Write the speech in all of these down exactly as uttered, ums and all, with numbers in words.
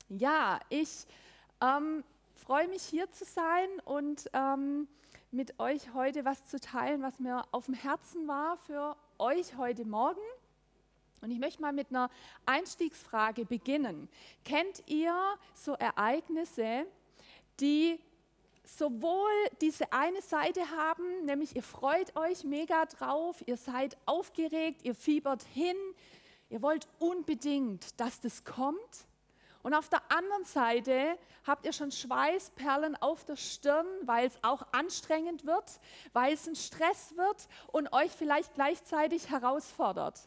Ja, ich ähm, freue mich hier zu sein und ähm, mit euch heute was zu teilen, was mir auf dem Herzen war für euch heute Morgen. Und ich möchte mal mit einer Einstiegsfrage beginnen. Kennt ihr so Ereignisse, die sowohl diese eine Seite haben, nämlich ihr freut euch mega drauf, ihr seid aufgeregt, ihr fiebert hin, ihr wollt unbedingt, dass das kommt? Und auf der anderen Seite habt ihr schon Schweißperlen auf der Stirn, weil es auch anstrengend wird, weil es ein Stress wird und euch vielleicht gleichzeitig herausfordert.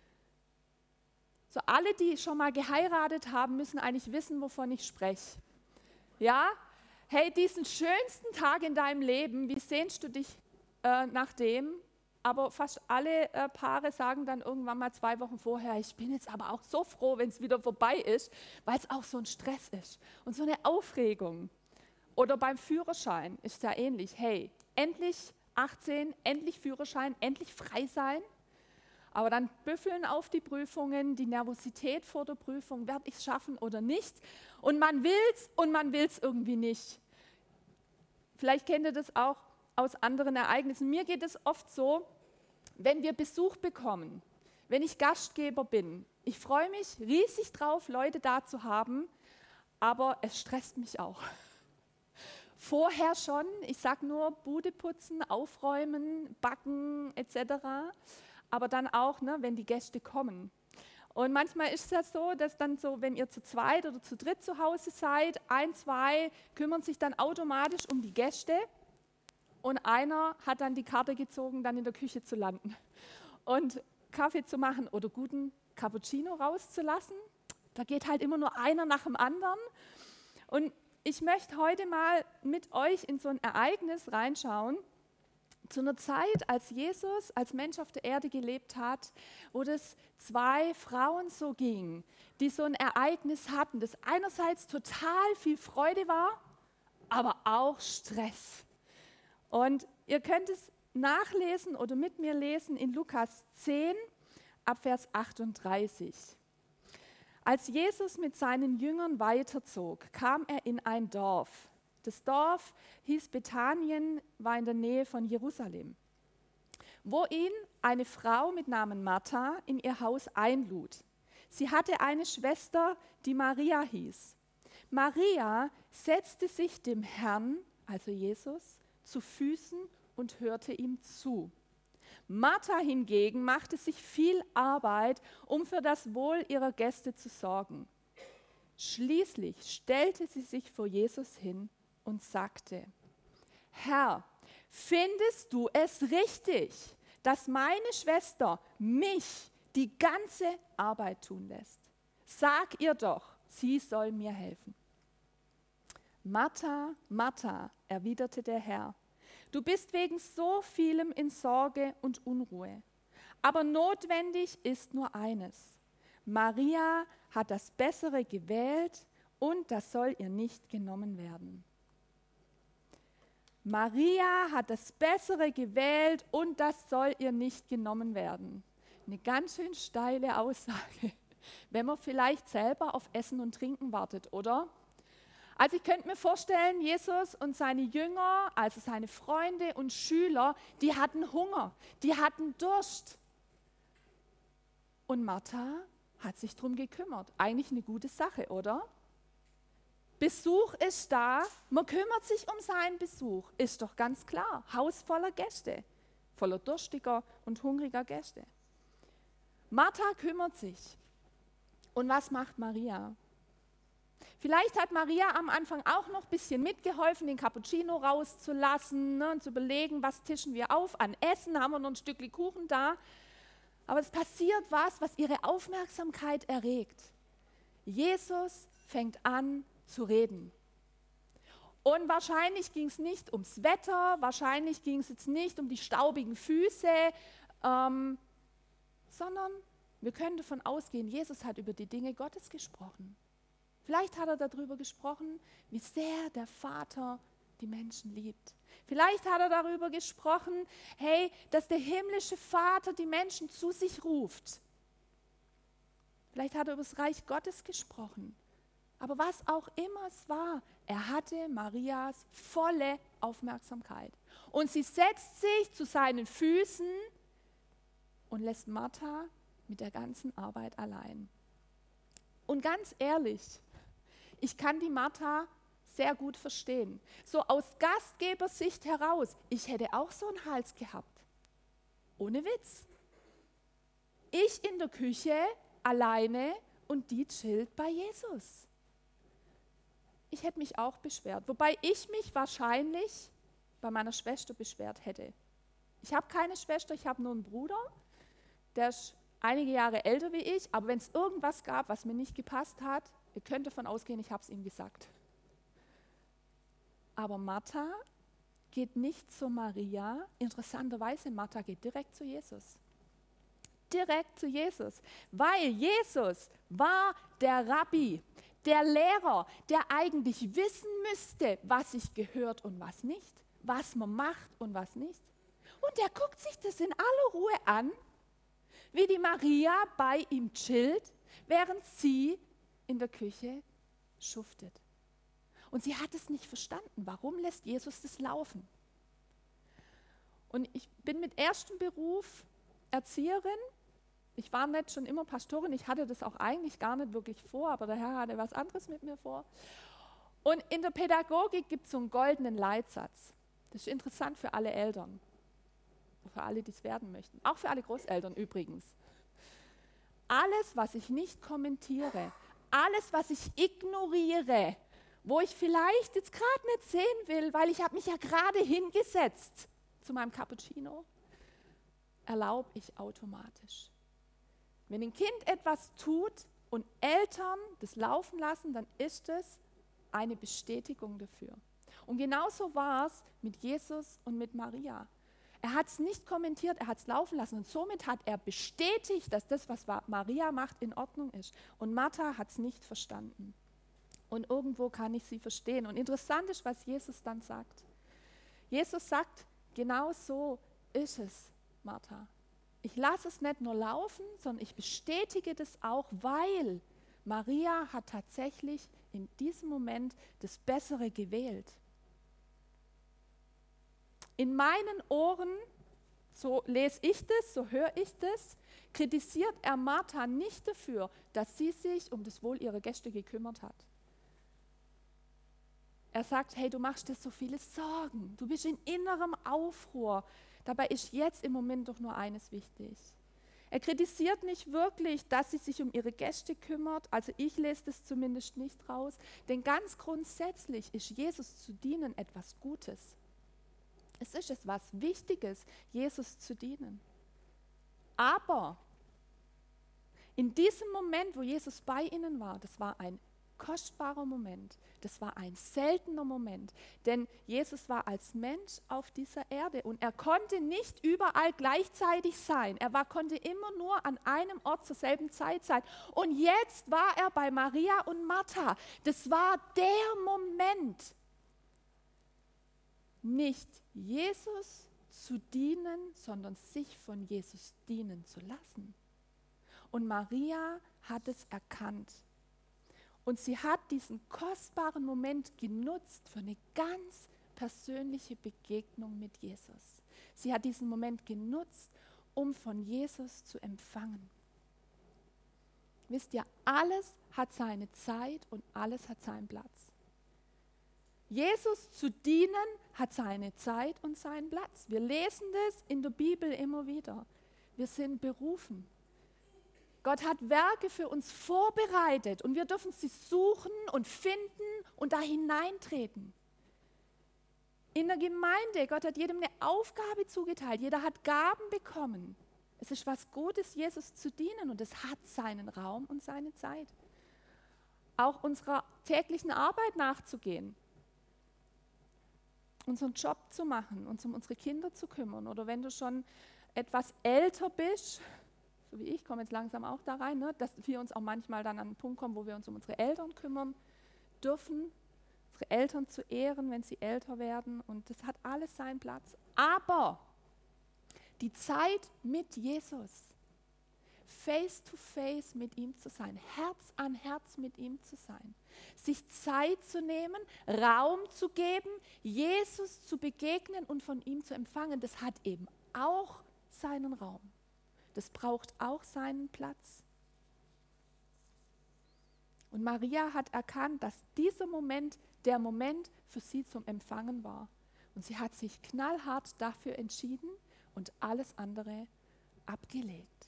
So alle, die schon mal geheiratet haben, müssen eigentlich wissen, wovon ich spreche. Ja? Hey, diesen schönsten Tag in deinem Leben, wie sehnst du dich äh, nach dem? Aber fast alle äh, Paare sagen dann irgendwann mal zwei Wochen vorher, ich bin jetzt aber auch so froh, wenn es wieder vorbei ist, weil es auch so ein Stress ist und so eine Aufregung. Oder beim Führerschein ist es ja ähnlich. Hey, endlich achtzehn, endlich Führerschein, endlich frei sein. Aber dann büffeln auf die Prüfungen, die Nervosität vor der Prüfung, werde ich es schaffen oder nicht? Und man will es und man will es irgendwie nicht. Vielleicht kennt ihr das auch aus anderen Ereignissen. Mir geht es oft so, wenn wir Besuch bekommen, wenn ich Gastgeber bin. Ich freue mich riesig drauf, Leute da zu haben, aber es stresst mich auch. Vorher schon, ich sage nur Bude putzen, aufräumen, backen et cetera. Aber dann auch, ne, wenn die Gäste kommen. Und manchmal ist es ja so, dass dann so, wenn ihr zu zweit oder zu dritt zu Hause seid, ein, zwei kümmern sich dann automatisch um die Gäste und einer hat dann die Karte gezogen, dann in der Küche zu landen und Kaffee zu machen oder guten Cappuccino rauszulassen. Da geht halt immer nur einer nach dem anderen. Und ich möchte heute mal mit euch in so ein Ereignis reinschauen, zu einer Zeit, als Jesus als Mensch auf der Erde gelebt hat, wo das zwei Frauen so ging, die so ein Ereignis hatten, das einerseits total viel Freude war, aber auch Stress. Und ihr könnt es nachlesen oder mit mir lesen in Lukas zehn, ab Vers achtunddreißig. Als Jesus mit seinen Jüngern weiterzog, kam er in ein Dorf. Das Dorf hieß Bethanien, war in der Nähe von Jerusalem, wo ihn eine Frau mit Namen Martha in ihr Haus einlud. Sie hatte eine Schwester, die Maria hieß. Maria setzte sich dem Herrn, also Jesus, zu Füßen und hörte ihm zu. Martha hingegen machte sich viel Arbeit, um für das Wohl ihrer Gäste zu sorgen. Schließlich stellte sie sich vor Jesus hin und sagte: Herr, findest du es richtig, dass meine Schwester mich die ganze Arbeit tun lässt? Sag ihr doch, sie soll mir helfen. Martha, Martha, erwiderte der Herr, du bist wegen so vielem in Sorge und Unruhe. Aber notwendig ist nur eines. Maria hat das Bessere gewählt und das soll ihr nicht genommen werden. Maria hat das Bessere gewählt und das soll ihr nicht genommen werden. Eine ganz schön steile Aussage, wenn man vielleicht selber auf Essen und Trinken wartet, oder? Also ich könnte mir vorstellen, Jesus und seine Jünger, also seine Freunde und Schüler, die hatten Hunger, die hatten Durst. Und Martha hat sich darum gekümmert. Eigentlich eine gute Sache, oder? Besuch ist da, man kümmert sich um seinen Besuch, ist doch ganz klar. Haus voller Gäste, voller durstiger und hungriger Gäste. Martha kümmert sich. Und was macht Maria? Vielleicht hat Maria am Anfang auch noch ein bisschen mitgeholfen, den Cappuccino rauszulassen, ne, und zu überlegen, was tischen wir auf an Essen, haben wir noch ein Stückchen Kuchen da. Aber es passiert was, was ihre Aufmerksamkeit erregt. Jesus fängt an zu reden. Und wahrscheinlich ging es nicht ums Wetter, wahrscheinlich ging es jetzt nicht um die staubigen Füße, ähm, sondern wir können davon ausgehen, Jesus hat über die Dinge Gottes gesprochen. Vielleicht hat er darüber gesprochen, wie sehr der Vater die Menschen liebt. Vielleicht hat er darüber gesprochen, hey, dass der himmlische Vater die Menschen zu sich ruft. Vielleicht hat er über das Reich Gottes gesprochen. Aber was auch immer es war, er hatte Marias volle Aufmerksamkeit. Und sie setzt sich zu seinen Füßen und lässt Martha mit der ganzen Arbeit allein. Und ganz ehrlich, ich kann die Martha sehr gut verstehen. So aus Gastgebersicht heraus, ich hätte auch so einen Hals gehabt. Ohne Witz. Ich in der Küche alleine und die chillt bei Jesus. Ich hätte mich auch beschwert, wobei ich mich wahrscheinlich bei meiner Schwester beschwert hätte. Ich habe keine Schwester, ich habe nur einen Bruder, der ist einige Jahre älter wie ich, aber wenn es irgendwas gab, was mir nicht gepasst hat, ihr könnt davon ausgehen, ich habe es ihm gesagt. Aber Martha geht nicht zu Maria, interessanterweise, Martha geht direkt zu Jesus. Direkt zu Jesus, weil Jesus war der Rabbi, der Lehrer, der eigentlich wissen müsste, was sich gehört und was nicht, was man macht und was nicht. Und er guckt sich das in aller Ruhe an, wie die Maria bei ihm chillt, während sie in der Küche schuftet. Und sie hat es nicht verstanden. Warum lässt Jesus das laufen? Und ich bin mit erstem Beruf Erzieherin. Ich war nicht schon immer Pastorin. Ich hatte das auch eigentlich gar nicht wirklich vor, aber der Herr hatte was anderes mit mir vor. Und in der Pädagogik gibt es so einen goldenen Leitsatz. Das ist interessant für alle Eltern. Für alle, die es werden möchten. Auch für alle Großeltern übrigens. Alles, was ich nicht kommentiere, alles, was ich ignoriere, wo ich vielleicht jetzt gerade nicht sehen will, weil ich habe mich ja gerade hingesetzt zu meinem Cappuccino, erlaube ich automatisch. Wenn ein Kind etwas tut und Eltern das laufen lassen, dann ist es eine Bestätigung dafür. Und genauso war es mit Jesus und mit Maria. Er hat es nicht kommentiert, er hat es laufen lassen und somit hat er bestätigt, dass das, was Maria macht, in Ordnung ist. Und Martha hat es nicht verstanden. Und irgendwo kann ich sie verstehen. Und interessant ist, was Jesus dann sagt. Jesus sagt, genau so ist es, Martha. Ich lasse es nicht nur laufen, sondern ich bestätige das auch, weil Maria hat tatsächlich in diesem Moment das Bessere gewählt. In meinen Ohren, so lese ich das, so höre ich das, kritisiert er Martha nicht dafür, dass sie sich um das Wohl ihrer Gäste gekümmert hat. Er sagt, hey, du machst dir so viele Sorgen, du bist in innerem Aufruhr. Dabei ist jetzt im Moment doch nur eines wichtig. Er kritisiert nicht wirklich, dass sie sich um ihre Gäste kümmert, also ich lese das zumindest nicht raus, denn ganz grundsätzlich ist Jesus zu dienen etwas Gutes. Es ist etwas Wichtiges, Jesus zu dienen. Aber in diesem Moment, wo Jesus bei ihnen war, das war ein kostbarer Moment, das war ein seltener Moment, denn Jesus war als Mensch auf dieser Erde und er konnte nicht überall gleichzeitig sein. Er war, konnte immer nur an einem Ort zur selben Zeit sein. Und jetzt war er bei Maria und Martha. Das war der Moment, nicht Jesus zu dienen, sondern sich von Jesus dienen zu lassen. Und Maria hat es erkannt. Und sie hat diesen kostbaren Moment genutzt für eine ganz persönliche Begegnung mit Jesus. Sie hat diesen Moment genutzt, um von Jesus zu empfangen. Wisst ihr, alles hat seine Zeit und alles hat seinen Platz. Jesus zu dienen hat seine Zeit und seinen Platz. Wir lesen das in der Bibel immer wieder. Wir sind berufen. Gott hat Werke für uns vorbereitet und wir dürfen sie suchen und finden und da hineintreten. In der Gemeinde, Gott hat jedem eine Aufgabe zugeteilt, jeder hat Gaben bekommen. Es ist was Gutes, Jesus zu dienen und es hat seinen Raum und seine Zeit. Auch unserer täglichen Arbeit nachzugehen, unseren Job zu machen, uns um unsere Kinder zu kümmern oder wenn du schon etwas älter bist, so wie ich, komme jetzt langsam auch da rein, ne, dass wir uns auch manchmal dann an einen Punkt kommen, wo wir uns um unsere Eltern kümmern dürfen, unsere Eltern zu ehren, wenn sie älter werden und das hat alles seinen Platz. Aber die Zeit mit Jesus face to face mit ihm zu sein, Herz an Herz mit ihm zu sein, sich Zeit zu nehmen, Raum zu geben, Jesus zu begegnen und von ihm zu empfangen. Das hat eben auch seinen Raum. Das braucht auch seinen Platz. Und Maria hat erkannt, dass dieser Moment der Moment für sie zum Empfangen war. Und sie hat sich knallhart dafür entschieden und alles andere abgelegt.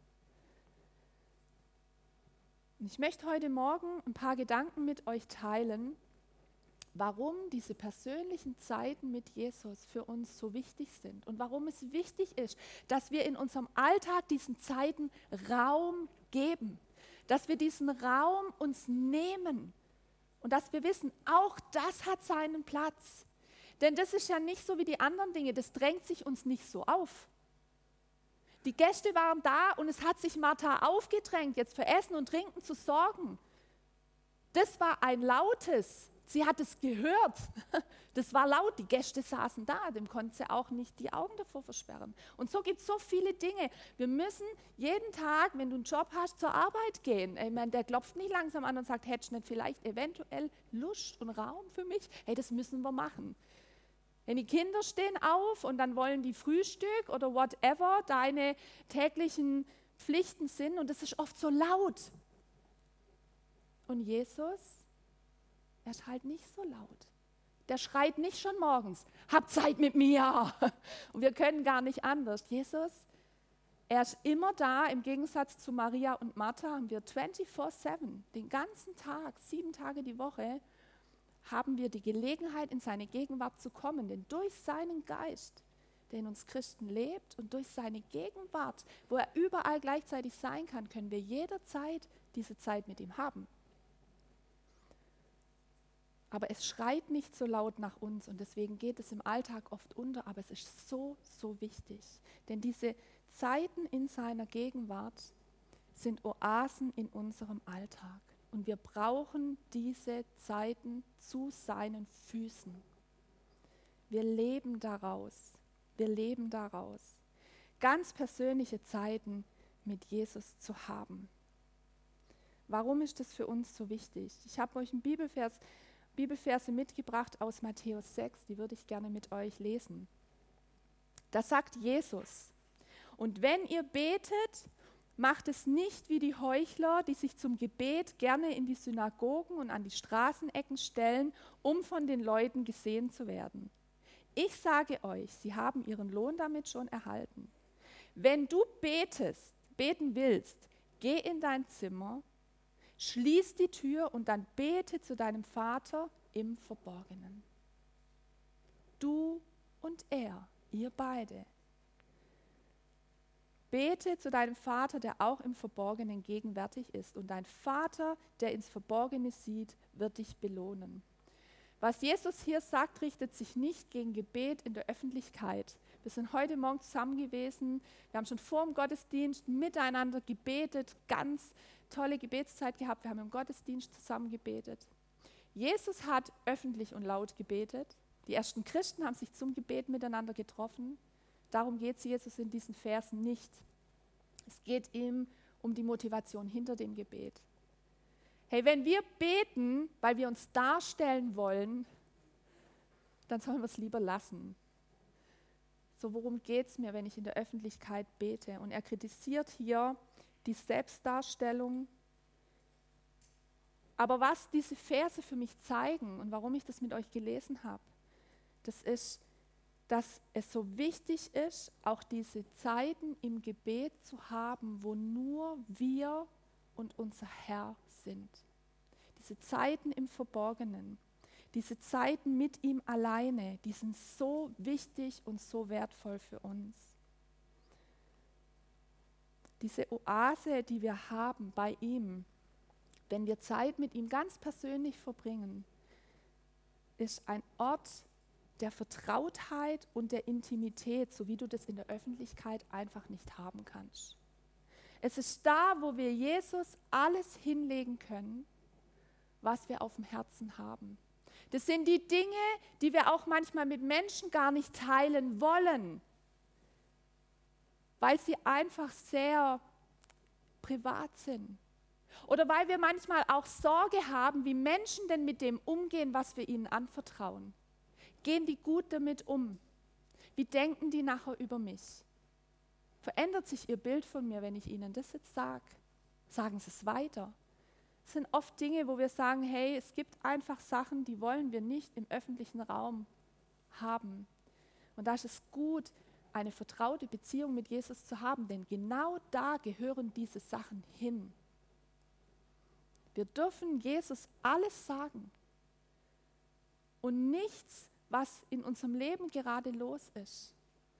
Und ich möchte heute Morgen ein paar Gedanken mit euch teilen, warum diese persönlichen Zeiten mit Jesus für uns so wichtig sind und warum es wichtig ist, dass wir in unserem Alltag diesen Zeiten Raum geben, dass wir diesen Raum uns nehmen und dass wir wissen, auch das hat seinen Platz. Denn das ist ja nicht so wie die anderen Dinge, das drängt sich uns nicht so auf. Die Gäste waren da und es hat sich Martha aufgedrängt, jetzt für Essen und Trinken zu sorgen. Das war ein lautes, sie hat es gehört. Das war laut, die Gäste saßen da, dem konnte sie auch nicht die Augen davor versperren. Und so gibt es so viele Dinge. Wir müssen jeden Tag, wenn du einen Job hast, zur Arbeit gehen. Ich meine, der klopft nicht langsam an und sagt, hättest du nicht vielleicht eventuell Lust und Raum für mich? Hey, das müssen wir machen. Wenn die Kinder stehen auf und dann wollen die Frühstück oder whatever deine täglichen Pflichten sind und das ist oft so laut. Und Jesus, er ist halt nicht so laut. Der schreit nicht schon morgens, hab Zeit mit mir. Und wir können gar nicht anders. Jesus, er ist immer da, im Gegensatz zu Maria und Martha haben wir vierundzwanzig sieben, den ganzen Tag, sieben Tage die Woche, haben wir die Gelegenheit, in seine Gegenwart zu kommen. Denn durch seinen Geist, der in uns Christen lebt und durch seine Gegenwart, wo er überall gleichzeitig sein kann, können wir jederzeit diese Zeit mit ihm haben. Aber es schreit nicht so laut nach uns und deswegen geht es im Alltag oft unter, aber es ist so, so wichtig. Denn diese Zeiten in seiner Gegenwart sind Oasen in unserem Alltag. Und wir brauchen diese Zeiten zu seinen Füßen. Wir leben daraus. Wir leben daraus. Ganz persönliche Zeiten mit Jesus zu haben. Warum ist das für uns so wichtig? Ich habe euch einen Bibelvers, Bibelverse mitgebracht aus Matthäus sechs, die würde ich gerne mit euch lesen. Da sagt Jesus, und wenn ihr betet, macht es nicht wie die Heuchler, die sich zum Gebet gerne in die Synagogen und an die Straßenecken stellen, um von den Leuten gesehen zu werden. Ich sage euch, sie haben ihren Lohn damit schon erhalten. Wenn du betest, beten willst, geh in dein Zimmer, schließ die Tür und dann bete zu deinem Vater im Verborgenen. Du und er, ihr beide. Bete zu deinem Vater, der auch im Verborgenen gegenwärtig ist. Und dein Vater, der ins Verborgene sieht, wird dich belohnen. Was Jesus hier sagt, richtet sich nicht gegen Gebet in der Öffentlichkeit. Wir sind heute Morgen zusammen gewesen. Wir haben schon vor dem Gottesdienst miteinander gebetet, ganz tolle Gebetszeit gehabt. Wir haben im Gottesdienst zusammen gebetet. Jesus hat öffentlich und laut gebetet. Die ersten Christen haben sich zum Gebet miteinander getroffen. Darum geht es Jesus in diesen Versen nicht. Es geht ihm um die Motivation hinter dem Gebet. Hey, wenn wir beten, weil wir uns darstellen wollen, dann sollen wir es lieber lassen. So, worum geht es mir, wenn ich in der Öffentlichkeit bete? Und er kritisiert hier die Selbstdarstellung. Aber was diese Verse für mich zeigen und warum ich das mit euch gelesen habe, das ist, dass es so wichtig ist, auch diese Zeiten im Gebet zu haben, wo nur wir und unser Herr sind. Diese Zeiten im Verborgenen, diese Zeiten mit ihm alleine, die sind so wichtig und so wertvoll für uns. Diese Oase, die wir haben bei ihm, wenn wir Zeit mit ihm ganz persönlich verbringen, ist ein Ort der Vertrautheit und der Intimität, so wie du das in der Öffentlichkeit einfach nicht haben kannst. Es ist da, wo wir Jesus alles hinlegen können, was wir auf dem Herzen haben. Das sind die Dinge, die wir auch manchmal mit Menschen gar nicht teilen wollen, weil sie einfach sehr privat sind. Oder weil wir manchmal auch Sorge haben, wie Menschen denn mit dem umgehen, was wir ihnen anvertrauen. Gehen die gut damit um? Wie denken die nachher über mich? Verändert sich ihr Bild von mir, wenn ich ihnen das jetzt sage? Sagen sie es weiter? Es sind oft Dinge, wo wir sagen, hey, es gibt einfach Sachen, die wollen wir nicht im öffentlichen Raum haben. Und da ist es gut, eine vertraute Beziehung mit Jesus zu haben, denn genau da gehören diese Sachen hin. Wir dürfen Jesus alles sagen und nichts, was in unserem Leben gerade los ist,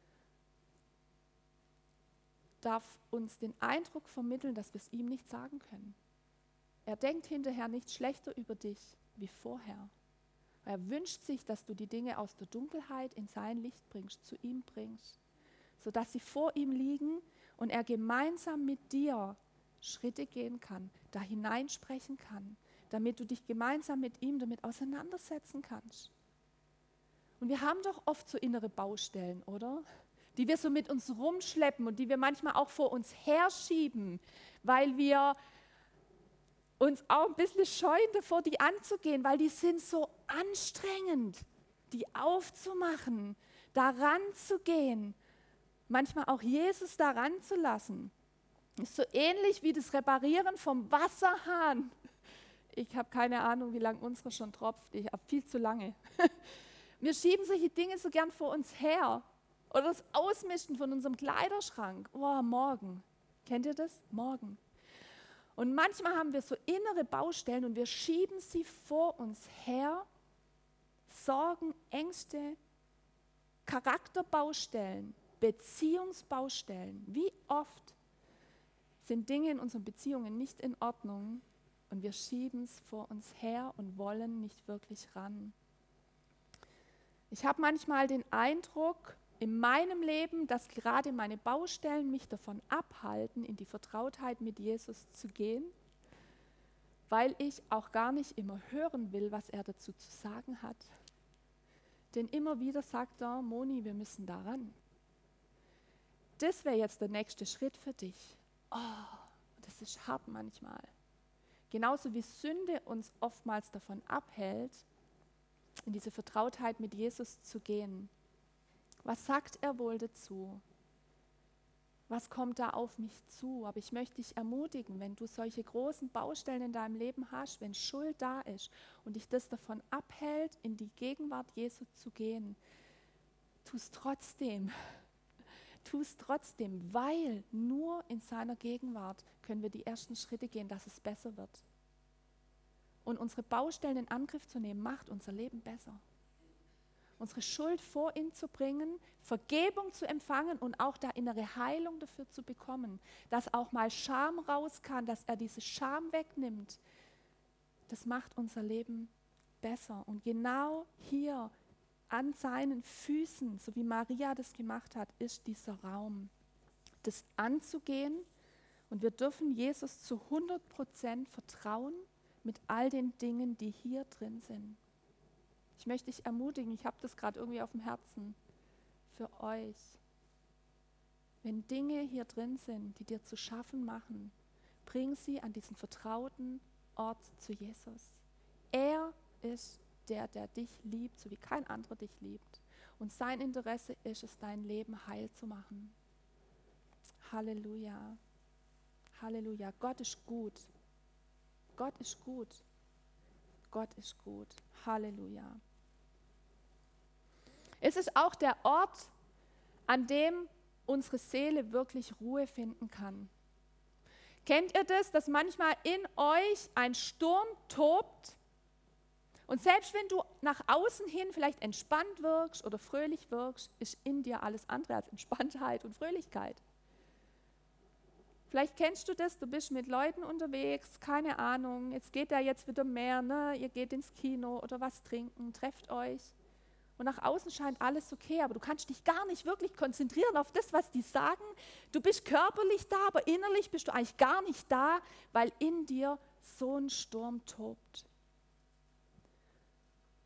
darf uns den Eindruck vermitteln, dass wir es ihm nicht sagen können. Er denkt hinterher nicht schlechter über dich wie vorher. Er wünscht sich, dass du die Dinge aus der Dunkelheit in sein Licht bringst, zu ihm bringst, sodass sie vor ihm liegen und er gemeinsam mit dir Schritte gehen kann, da hineinsprechen kann, damit du dich gemeinsam mit ihm damit auseinandersetzen kannst. Und wir haben doch oft so innere Baustellen, oder? Die wir so mit uns rumschleppen und die wir manchmal auch vor uns herschieben, weil wir uns auch ein bisschen scheuen davor, die anzugehen, weil die sind so anstrengend, die aufzumachen, daran zu gehen, manchmal auch Jesus daran zu lassen. Ist so ähnlich wie das Reparieren vom Wasserhahn. Ich habe keine Ahnung, wie lange unsere schon tropft. Ich habe viel zu lange. Wir schieben solche Dinge so gern vor uns her. Oder das Ausmischen von unserem Kleiderschrank. Oh, morgen. Kennt ihr das? Morgen. Und manchmal haben wir so innere Baustellen und wir schieben sie vor uns her. Sorgen, Ängste, Charakterbaustellen, Beziehungsbaustellen. Wie oft sind Dinge in unseren Beziehungen nicht in Ordnung und wir schieben es vor uns her und wollen nicht wirklich ran. Ich habe manchmal den Eindruck in meinem Leben, dass gerade meine Baustellen mich davon abhalten, in die Vertrautheit mit Jesus zu gehen, weil ich auch gar nicht immer hören will, was er dazu zu sagen hat. Denn immer wieder sagt er, Moni, wir müssen daran. Das wäre jetzt der nächste Schritt für dich. Oh, das ist hart manchmal. Genauso wie Sünde uns oftmals davon abhält, in diese Vertrautheit mit Jesus zu gehen. Was sagt er wohl dazu? Was kommt da auf mich zu? Aber ich möchte dich ermutigen, wenn du solche großen Baustellen in deinem Leben hast, wenn Schuld da ist und dich das davon abhält, in die Gegenwart Jesu zu gehen, tu es trotzdem. Tu es trotzdem, weil nur in seiner Gegenwart können wir die ersten Schritte gehen, dass es besser wird. Und unsere Baustellen in Angriff zu nehmen, macht unser Leben besser. Unsere Schuld vor ihn zu bringen, Vergebung zu empfangen und auch da innere Heilung dafür zu bekommen, dass auch mal Scham raus kann, dass er diese Scham wegnimmt, das macht unser Leben besser. Und genau hier an seinen Füßen, so wie Maria das gemacht hat, ist dieser Raum, das anzugehen. Und wir dürfen Jesus zu hundert Prozent vertrauen mit all den Dingen, die hier drin sind. Ich möchte dich ermutigen, ich habe das gerade irgendwie auf dem Herzen für euch. Wenn Dinge hier drin sind, die dir zu schaffen machen, bring sie an diesen vertrauten Ort zu Jesus. Er ist der, der dich liebt, so wie kein anderer dich liebt. Und sein Interesse ist es, dein Leben heil zu machen. Halleluja. Halleluja. Gott ist gut. Gott ist gut. Gott ist gut. Halleluja. Es ist auch der Ort, an dem unsere Seele wirklich Ruhe finden kann. Kennt ihr das, dass manchmal in euch ein Sturm tobt? Und selbst wenn du nach außen hin vielleicht entspannt wirkst oder fröhlich wirkst, ist in dir alles andere als Entspanntheit und Fröhlichkeit. Vielleicht kennst du das, du bist mit Leuten unterwegs, keine Ahnung, jetzt geht da jetzt wieder mehr, ne? Ihr geht ins Kino oder was trinken, trefft euch. Und nach außen scheint alles okay, aber du kannst dich gar nicht wirklich konzentrieren auf das, was die sagen. Du bist körperlich da, aber innerlich bist du eigentlich gar nicht da, weil in dir so ein Sturm tobt.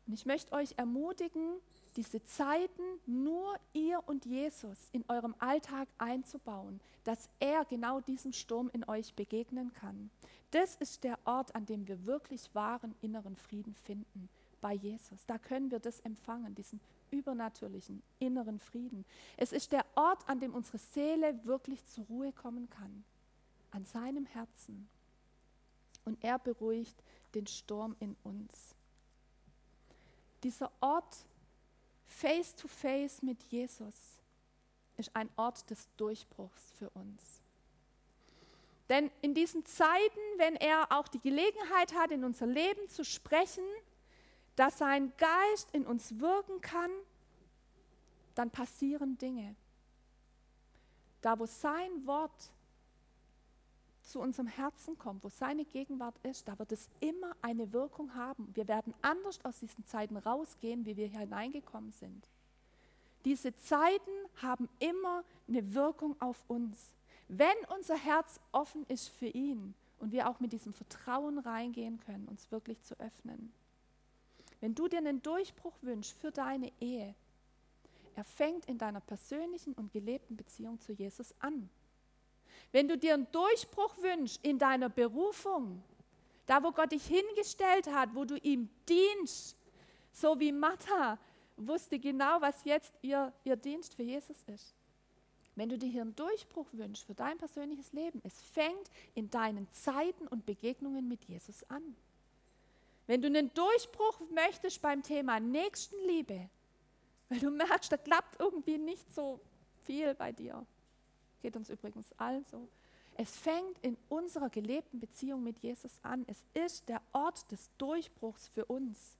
Und ich möchte euch ermutigen, diese Zeiten nur ihr und Jesus in eurem Alltag einzubauen, dass er genau diesem Sturm in euch begegnen kann. Das ist der Ort, an dem wir wirklich wahren inneren Frieden finden, bei Jesus. Da können wir das empfangen, diesen übernatürlichen inneren Frieden. Es ist der Ort, an dem unsere Seele wirklich zur Ruhe kommen kann, an seinem Herzen. Und er beruhigt den Sturm in uns. Dieser Ort face to face mit Jesus ist ein Ort des Durchbruchs für uns. Denn in diesen Zeiten, wenn er auch die Gelegenheit hat, in unser Leben zu sprechen, dass sein Geist in uns wirken kann, dann passieren Dinge. Da, wo sein Wort zu unserem Herzen kommt, wo seine Gegenwart ist, da wird es immer eine Wirkung haben. Wir werden anders aus diesen Zeiten rausgehen, wie wir hier hineingekommen sind. Diese Zeiten haben immer eine Wirkung auf uns. Wenn unser Herz offen ist für ihn und wir auch mit diesem Vertrauen reingehen können, uns wirklich zu öffnen. Wenn du dir einen Durchbruch wünschst für deine Ehe, er fängt in deiner persönlichen und gelebten Beziehung zu Jesus an. Wenn du dir einen Durchbruch wünschst in deiner Berufung, da wo Gott dich hingestellt hat, wo du ihm dienst, so wie Martha wusste genau, was jetzt ihr, ihr Dienst für Jesus ist. Wenn du dir hier einen Durchbruch wünschst für dein persönliches Leben, es fängt in deinen Zeiten und Begegnungen mit Jesus an. Wenn du einen Durchbruch möchtest beim Thema Nächstenliebe, weil du merkst, da klappt irgendwie nicht so viel bei dir, geht uns übrigens allen so. Es fängt in unserer gelebten Beziehung mit Jesus an. Es ist der Ort des Durchbruchs für uns.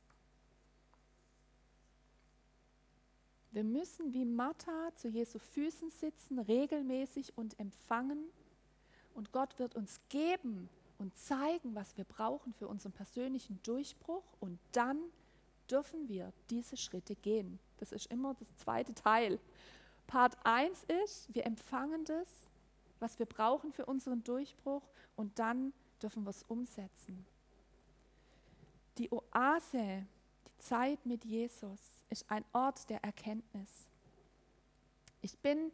Wir müssen wie Martha zu Jesu Füßen sitzen, regelmäßig und empfangen. Und Gott wird uns geben und zeigen, was wir brauchen für unseren persönlichen Durchbruch. Und dann dürfen wir diese Schritte gehen. Das ist immer das zweite Teil. Part eins ist, wir empfangen das, was wir brauchen für unseren Durchbruch. Und dann dürfen wir es umsetzen. Die Oase, die Zeit mit Jesus, ist ein Ort der Erkenntnis. Ich bin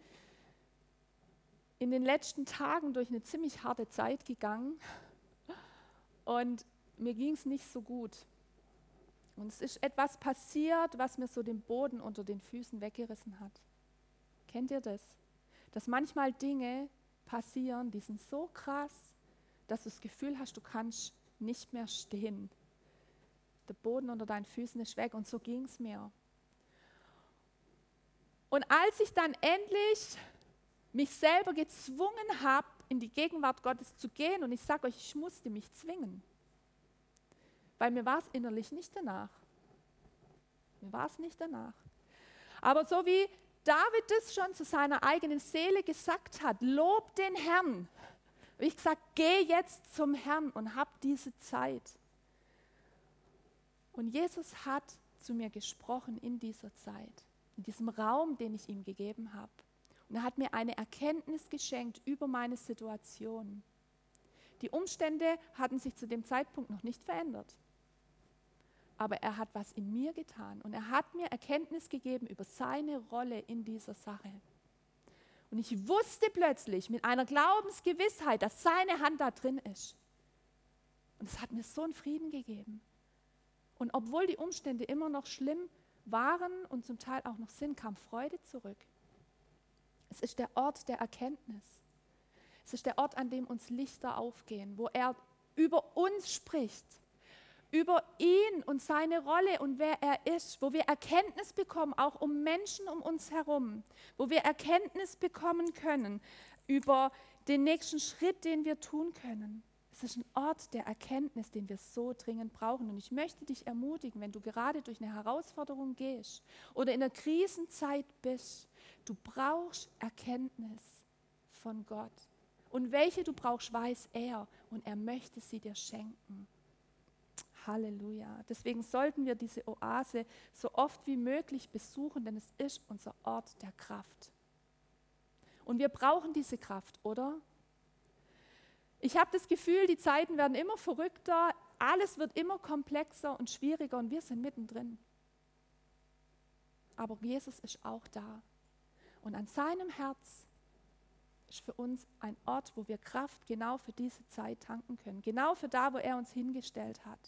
in den letzten Tagen durch eine ziemlich harte Zeit gegangen und mir ging es nicht so gut. Und es ist etwas passiert, was mir so den Boden unter den Füßen weggerissen hat. Kennt ihr das? Dass manchmal Dinge passieren, die sind so krass, dass du das Gefühl hast, du kannst nicht mehr stehen. Der Boden unter deinen Füßen ist weg und so ging es mir. Und als ich dann endlich mich selber gezwungen habe, in die Gegenwart Gottes zu gehen, und ich sage euch, ich musste mich zwingen, weil mir war es innerlich nicht danach. Mir war es nicht danach. Aber so wie David das schon zu seiner eigenen Seele gesagt hat, lob den Herrn. Und ich gesagt, geh jetzt zum Herrn und hab diese Zeit. Und Jesus hat zu mir gesprochen in dieser Zeit, in diesem Raum, den ich ihm gegeben habe. Und er hat mir eine Erkenntnis geschenkt über meine Situation. Die Umstände hatten sich zu dem Zeitpunkt noch nicht verändert. Aber er hat was in mir getan und er hat mir Erkenntnis gegeben über seine Rolle in dieser Sache. Und ich wusste plötzlich mit einer Glaubensgewissheit, dass seine Hand da drin ist. Und es hat mir so einen Frieden gegeben. Und obwohl die Umstände immer noch schlimm waren und zum Teil auch noch sind, kam Freude zurück. Es ist der Ort der Erkenntnis. Es ist der Ort, an dem uns Lichter aufgehen, wo er über uns spricht, über ihn und seine Rolle und wer er ist, wo wir Erkenntnis bekommen, auch um Menschen um uns herum, wo wir Erkenntnis bekommen können über den nächsten Schritt, den wir tun können. Es ist ein Ort der Erkenntnis, den wir so dringend brauchen. Und ich möchte dich ermutigen, wenn du gerade durch eine Herausforderung gehst oder in einer Krisenzeit bist, du brauchst Erkenntnis von Gott. Und welche du brauchst, weiß er und er möchte sie dir schenken. Halleluja. Deswegen sollten wir diese Oase so oft wie möglich besuchen, denn es ist unser Ort der Kraft. Und wir brauchen diese Kraft, oder? Ich habe das Gefühl, die Zeiten werden immer verrückter. alles wird immer komplexer und schwieriger und wir sind mittendrin. Aber Jesus ist auch da. Und an seinem Herz ist für uns ein Ort, wo wir Kraft genau für diese Zeit tanken können. Genau für da, wo er uns hingestellt hat.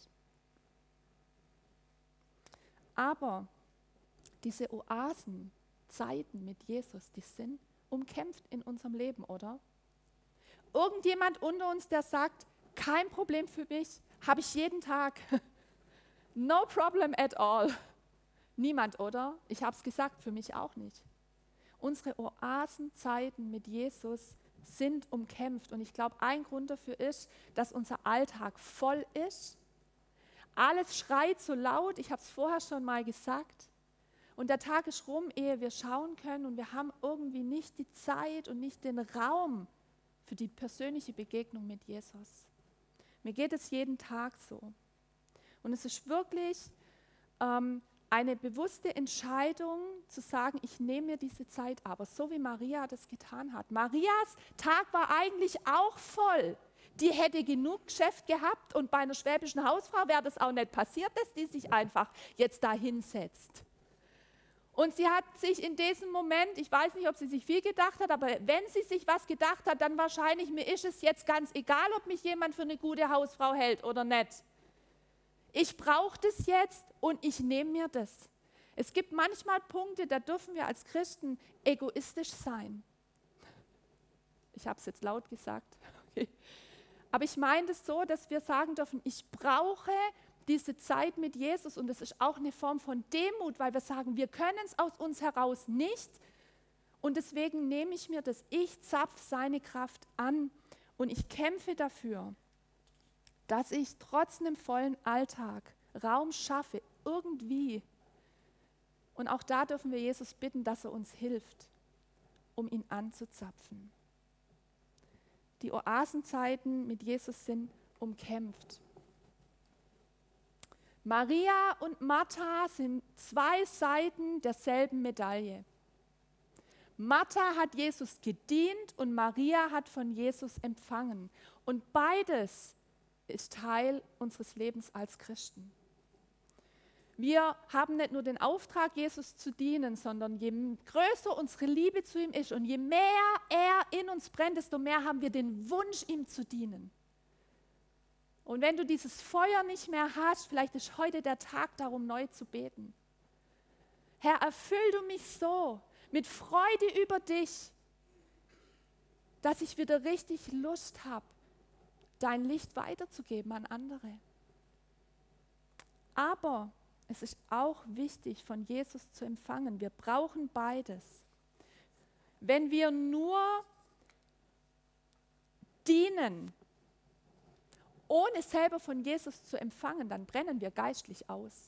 Aber diese Oasenzeiten mit Jesus, die sind umkämpft in unserem Leben, oder? Irgendjemand unter uns, der sagt, kein Problem für mich, habe ich jeden Tag. No problem at all. Niemand, oder? Ich habe es gesagt, für mich auch nicht. Unsere Oasenzeiten mit Jesus sind umkämpft. Und ich glaube, ein Grund dafür ist, dass unser Alltag voll ist. Alles schreit so laut, ich habe es vorher schon mal gesagt. Und der Tag ist rum, ehe wir schauen können. Und wir haben irgendwie nicht die Zeit und nicht den Raum für die persönliche Begegnung mit Jesus. Mir geht es jeden Tag so. Und es ist wirklich ähm, eine bewusste Entscheidung zu sagen, ich nehme mir diese Zeit aber, so wie Maria das getan hat. Marias Tag war eigentlich auch voll. Die hätte genug Geschäft gehabt und bei einer schwäbischen Hausfrau wäre das auch nicht passiert, dass die sich einfach jetzt da hinsetzt. Und sie hat sich in diesem Moment, ich weiß nicht, ob sie sich viel gedacht hat, aber wenn sie sich was gedacht hat, dann wahrscheinlich, mir ist es jetzt ganz egal, ob mich jemand für eine gute Hausfrau hält oder nicht. Ich brauche das jetzt und ich nehme mir das. Es gibt manchmal Punkte, da dürfen wir als Christen egoistisch sein. Ich habe es jetzt laut gesagt. Okay. Aber ich meine es so, dass wir sagen dürfen, ich brauche diese Zeit mit Jesus und das ist auch eine Form von Demut, weil wir sagen, wir können es aus uns heraus nicht und deswegen nehme ich mir das, ich zapfe seine Kraft an und ich kämpfe dafür, dass ich trotz einem vollen Alltag Raum schaffe, irgendwie. Und auch da dürfen wir Jesus bitten, dass er uns hilft, um ihn anzuzapfen. Die Oasenzeiten mit Jesus sind umkämpft. Maria und Martha sind zwei Seiten derselben Medaille. Martha hat Jesus gedient und Maria hat von Jesus empfangen. Und beides ist Teil unseres Lebens als Christen. Wir haben nicht nur den Auftrag, Jesus zu dienen, sondern je größer unsere Liebe zu ihm ist und je mehr er in uns brennt, desto mehr haben wir den Wunsch, ihm zu dienen. Und wenn du dieses Feuer nicht mehr hast, vielleicht ist heute der Tag darum, neu zu beten. Herr, erfüll du mich so mit Freude über dich, dass ich wieder richtig Lust habe, dein Licht weiterzugeben an andere. Aber es ist auch wichtig, von Jesus zu empfangen. Wir brauchen beides. Wenn wir nur dienen, ohne selber von Jesus zu empfangen, dann brennen wir geistlich aus.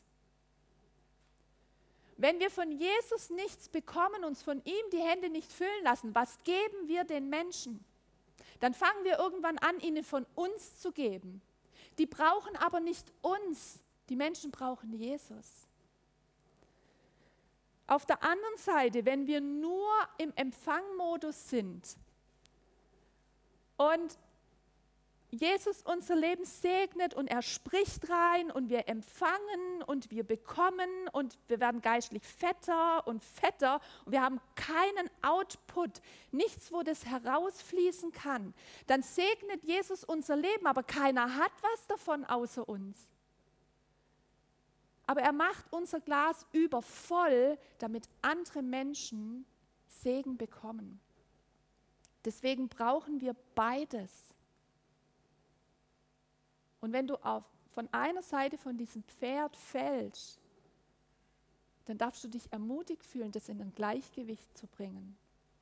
Wenn wir von Jesus nichts bekommen, uns von ihm die Hände nicht füllen lassen, was geben wir den Menschen? Dann fangen wir irgendwann an, ihnen von uns zu geben. Die brauchen aber nicht uns, die Menschen brauchen Jesus. Auf der anderen Seite, wenn wir nur im Empfangmodus sind und Jesus unser Leben segnet und er spricht rein und wir empfangen und wir bekommen und wir werden geistlich fetter und fetter und wir haben keinen Output, nichts, wo das herausfließen kann, dann segnet Jesus unser Leben, aber keiner hat was davon außer uns. Aber er macht unser Glas übervoll, damit andere Menschen Segen bekommen. Deswegen brauchen wir beides. Und wenn du auf, von einer Seite von diesem Pferd fällst, dann darfst du dich ermutigt fühlen, das in ein Gleichgewicht zu bringen.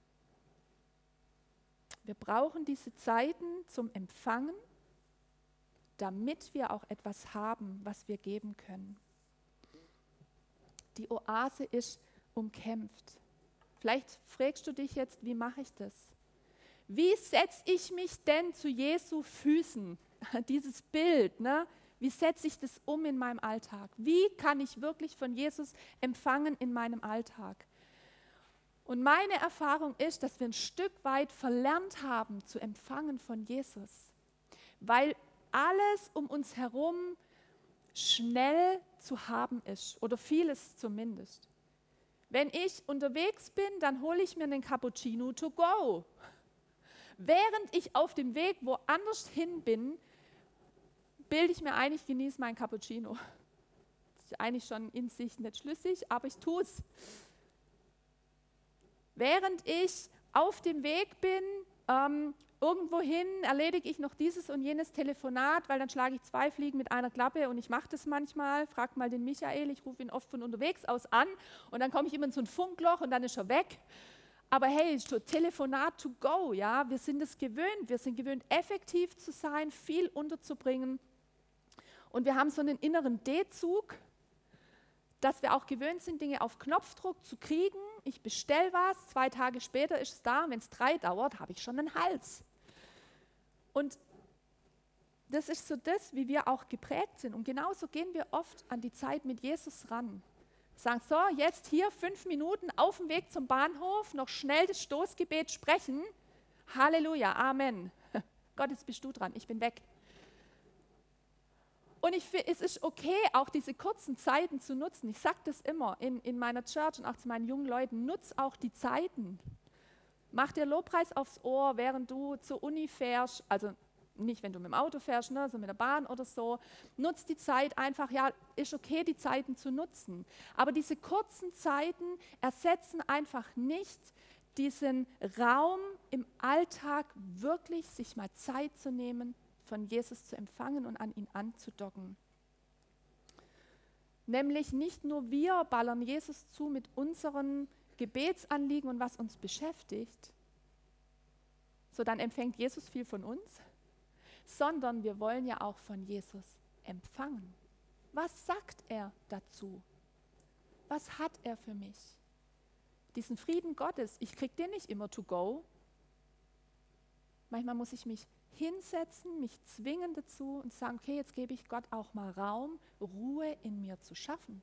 Wir brauchen diese Zeiten zum Empfangen, damit wir auch etwas haben, was wir geben können. Die Oase ist umkämpft. Vielleicht fragst du dich jetzt, wie mache ich das? Wie setze ich mich denn zu Jesu Füßen? Dieses Bild, ne? Wie setze ich das um in meinem Alltag? Wie kann ich wirklich von Jesus empfangen in meinem Alltag? Und meine Erfahrung ist, dass wir ein Stück weit verlernt haben zu empfangen von Jesus. Weil alles um uns herum schnell zu haben ist oder vieles zumindest. Wenn ich unterwegs bin, dann hole ich mir einen Cappuccino to go. Während ich auf dem Weg woanders hin bin, bilde ich mir ein, ich genieße meinen Cappuccino. Das ist eigentlich schon in sich nicht schlüssig, aber ich tue es. Während ich auf dem Weg bin, ähm, irgendwohin erledige ich noch dieses und jenes Telefonat, weil dann schlage ich zwei Fliegen mit einer Klappe und ich mache das manchmal. Fragt mal den Michael, ich rufe ihn oft von unterwegs aus an und dann komme ich immer in so ein Funkloch und dann ist er weg. Aber hey, Telefonat to go, ja, wir sind es gewöhnt, wir sind gewöhnt, effektiv zu sein, viel unterzubringen und wir haben so einen inneren D-Zug, dass wir auch gewöhnt sind, Dinge auf Knopfdruck zu kriegen. Ich bestelle was, zwei Tage später ist es da, wenn es drei dauert, habe ich schon einen Hals. Und das ist so das, wie wir auch geprägt sind. Und genauso gehen wir oft an die Zeit mit Jesus ran. Sagen, so, jetzt hier fünf Minuten auf dem Weg zum Bahnhof, noch schnell das Stoßgebet sprechen. Halleluja, Amen. Gott, jetzt bist du dran, ich bin weg. Und ich finde, es ist okay, auch diese kurzen Zeiten zu nutzen. Ich sage das immer in, in meiner Church und auch zu meinen jungen Leuten, nutz auch die Zeiten. Mach dir Lobpreis aufs Ohr, während du zur Uni fährst, also nicht, wenn du mit dem Auto fährst, ne, so mit der Bahn oder so. Nutz die Zeit einfach, ja, ist okay, die Zeiten zu nutzen. Aber diese kurzen Zeiten ersetzen einfach nicht diesen Raum im Alltag, wirklich sich mal Zeit zu nehmen, von Jesus zu empfangen und an ihn anzudocken. Nämlich nicht nur wir ballern Jesus zu mit unseren Gebetsanliegen und was uns beschäftigt, so dann empfängt Jesus viel von uns, sondern wir wollen ja auch von Jesus empfangen. Was sagt er dazu? Was hat er für mich? Diesen Frieden Gottes, ich kriege den nicht immer to go. Manchmal muss ich mich hinsetzen, mich zwingen dazu und sagen, okay, jetzt gebe ich Gott auch mal Raum, Ruhe in mir zu schaffen.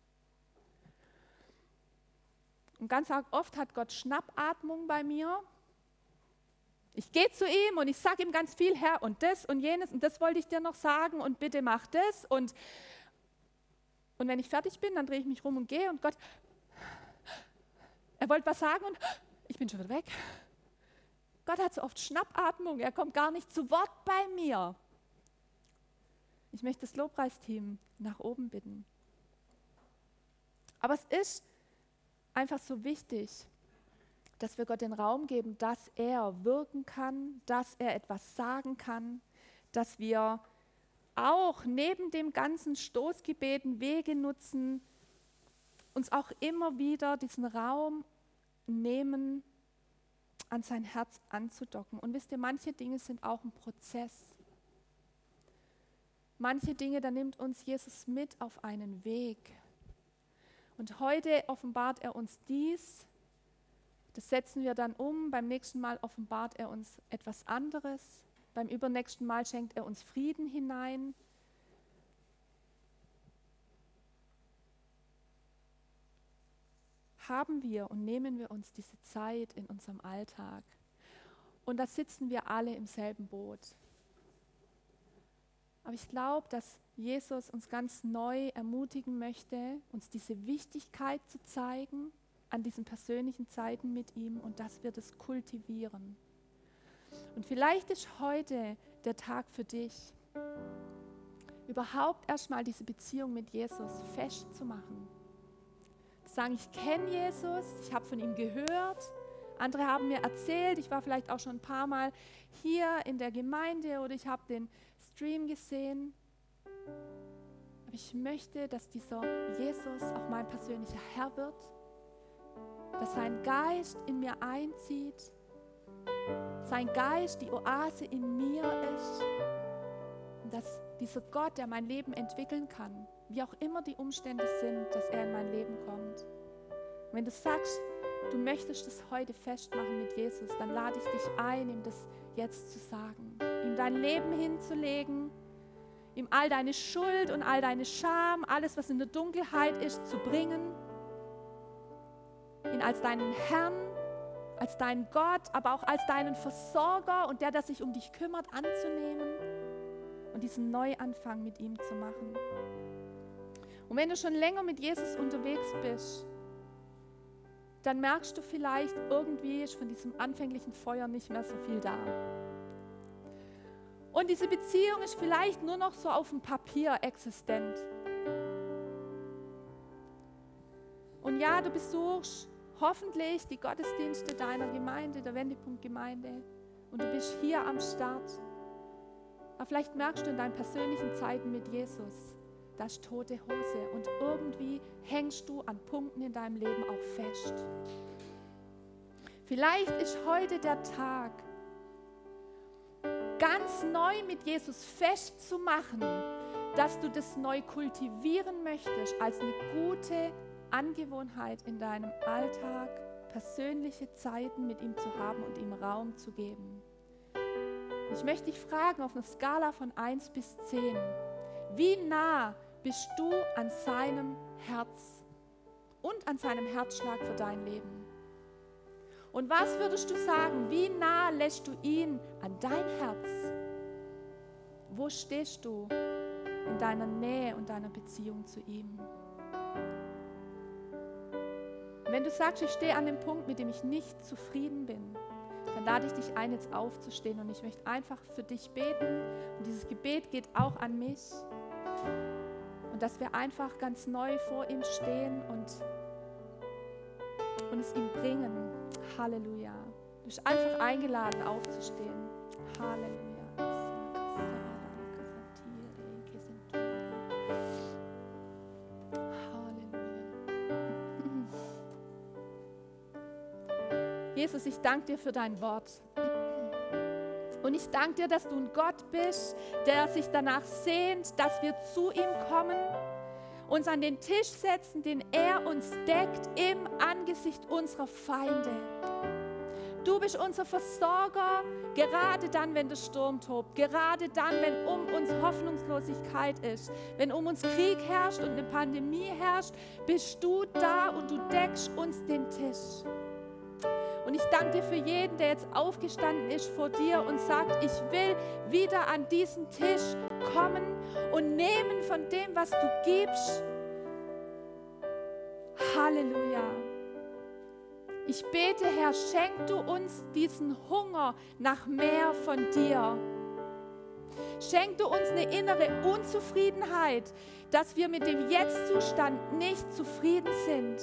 Und ganz oft hat Gott Schnappatmung bei mir. Ich gehe zu ihm und ich sage ihm ganz viel, Herr, und das und jenes und das wollte ich dir noch sagen und bitte mach das. Und, und wenn ich fertig bin, dann drehe ich mich rum und gehe und Gott, er wollte was sagen und ich bin schon wieder weg. Gott hat so oft Schnappatmung, er kommt gar nicht zu Wort bei mir. Ich möchte das Lobpreisteam nach oben bitten. Aber es ist einfach so wichtig, dass wir Gott den Raum geben, dass er wirken kann, dass er etwas sagen kann, dass wir auch neben dem ganzen Stoßgebeten Wege nutzen, uns auch immer wieder diesen Raum nehmen, an sein Herz anzudocken. Und wisst ihr, manche Dinge sind auch ein Prozess. Manche Dinge, da nimmt uns Jesus mit auf einen Weg. Und heute offenbart er uns dies. Das setzen wir dann um. Beim nächsten Mal offenbart er uns etwas anderes. Beim übernächsten Mal schenkt er uns Frieden hinein. Haben wir und nehmen wir uns diese Zeit in unserem Alltag. Und da sitzen wir alle im selben Boot. Aber ich glaube, dass Jesus uns ganz neu ermutigen möchte, uns diese Wichtigkeit zu zeigen an diesen persönlichen Zeiten mit ihm und dass wir das kultivieren. Und vielleicht ist heute der Tag für dich, überhaupt erstmal diese Beziehung mit Jesus festzumachen. Sagen, ich kenne Jesus, ich habe von ihm gehört, andere haben mir erzählt, ich war vielleicht auch schon ein paar Mal hier in der Gemeinde oder ich habe den Stream gesehen. Aber ich möchte, dass dieser Jesus auch mein persönlicher Herr wird, dass sein Geist in mir einzieht, sein Geist die Oase in mir ist und dass dieser Gott, der mein Leben entwickeln kann, wie auch immer die Umstände sind, dass er in mein Leben kommt. Und wenn du sagst, du möchtest das heute festmachen mit Jesus, dann lade ich dich ein, ihm das jetzt zu sagen, ihm dein Leben hinzulegen, ihm all deine Schuld und all deine Scham, alles, was in der Dunkelheit ist, zu bringen, ihn als deinen Herrn, als deinen Gott, aber auch als deinen Versorger und der, der sich um dich kümmert, anzunehmen. und diesen Neuanfang mit ihm zu machen. Und wenn du schon länger mit Jesus unterwegs bist, dann merkst du vielleicht, irgendwie ist von diesem anfänglichen Feuer nicht mehr so viel da. Und diese Beziehung ist vielleicht nur noch so auf dem Papier existent. Und ja, du besuchst hoffentlich die Gottesdienste deiner Gemeinde, der Wendepunkt-Gemeinde, und du bist hier am Start. Aber vielleicht merkst du in deinen persönlichen Zeiten mit Jesus, das ist tote Hose und irgendwie hängst du an Punkten in deinem Leben auch fest. Vielleicht ist heute der Tag, ganz neu mit Jesus festzumachen, dass du das neu kultivieren möchtest als eine gute Angewohnheit in deinem Alltag, persönliche Zeiten mit ihm zu haben und ihm Raum zu geben. Ich möchte dich fragen, auf einer Skala von eins bis zehn, wie nah bist du an seinem Herz und an seinem Herzschlag für dein Leben? Und was würdest du sagen, wie nah lässt du ihn an dein Herz? Wo stehst du in deiner Nähe und deiner Beziehung zu ihm? Wenn du sagst, ich stehe an dem Punkt, mit dem ich nicht zufrieden bin, dann lade ich dich ein, jetzt aufzustehen und ich möchte einfach für dich beten und dieses Gebet geht auch an mich und dass wir einfach ganz neu vor ihm stehen und, und es ihm bringen. Halleluja. Du bist einfach eingeladen, aufzustehen. Halleluja. Jesus, ich danke dir für dein Wort. Und ich danke dir, dass du ein Gott bist, der sich danach sehnt, dass wir zu ihm kommen, uns an den Tisch setzen, den er uns deckt, im Angesicht unserer Feinde. Du bist unser Versorger, gerade dann, wenn der Sturm tobt, gerade dann, wenn um uns Hoffnungslosigkeit ist, wenn um uns Krieg herrscht und eine Pandemie herrscht, bist du da und du deckst uns den Tisch. Und ich danke dir für jeden, der jetzt aufgestanden ist vor dir und sagt, ich will wieder an diesen Tisch kommen und nehmen von dem, was du gibst. Halleluja. Ich bete, Herr, schenk du uns diesen Hunger nach mehr von dir. Schenk du uns eine innere Unzufriedenheit, dass wir mit dem Jetzt-Zustand nicht zufrieden sind.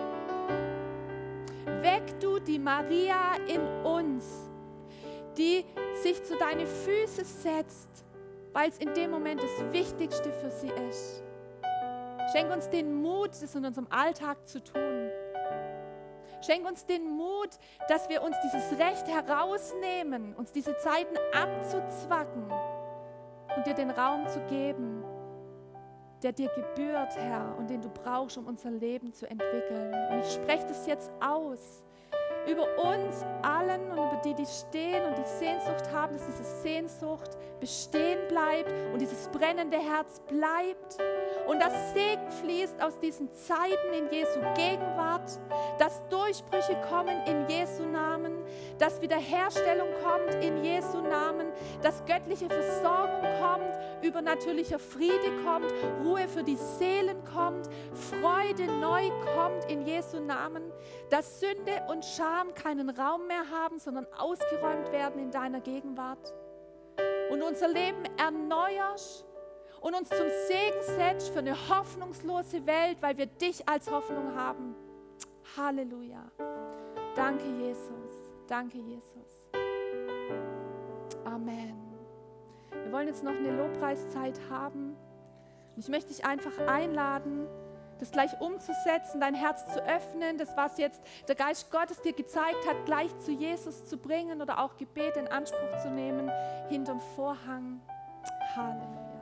Weck du die Maria in uns, die sich zu deinen Füßen setzt, weil es in dem Moment das Wichtigste für sie ist. Schenk uns den Mut, das in unserem Alltag zu tun. Schenk uns den Mut, dass wir uns dieses Recht herausnehmen, uns diese Zeiten abzuzwacken und dir den Raum zu geben, der dir gebührt, Herr, und den du brauchst, um unser Leben zu entwickeln. Und ich spreche das jetzt aus über uns allen und über die, die stehen und die Sehnsucht haben, dass diese Sehnsucht bestehen bleibt und dieses brennende Herz bleibt und dass Segen fließt aus diesen Zeiten in Jesu Gegenwart, dass Durchbrüche kommen in Jesu Namen, dass Wiederherstellung kommt in Jesu Namen, dass göttliche Versorgung kommt, übernatürlicher Friede kommt, Ruhe für die Seelen kommt, Freude neu kommt in Jesu Namen, dass Sünde und Scham keinen Raum mehr haben, sondern ausgeräumt werden in deiner Gegenwart und unser Leben erneuerst und uns zum Segen setzt für eine hoffnungslose Welt, weil wir dich als Hoffnung haben. Halleluja. Danke, Jesus. Danke, Jesus. Amen. Wir wollen jetzt noch eine Lobpreiszeit haben. Und ich möchte dich einfach einladen, das gleich umzusetzen, dein Herz zu öffnen, das, was jetzt der Geist Gottes dir gezeigt hat, gleich zu Jesus zu bringen oder auch Gebet in Anspruch zu nehmen, hinterm Vorhang. Halleluja.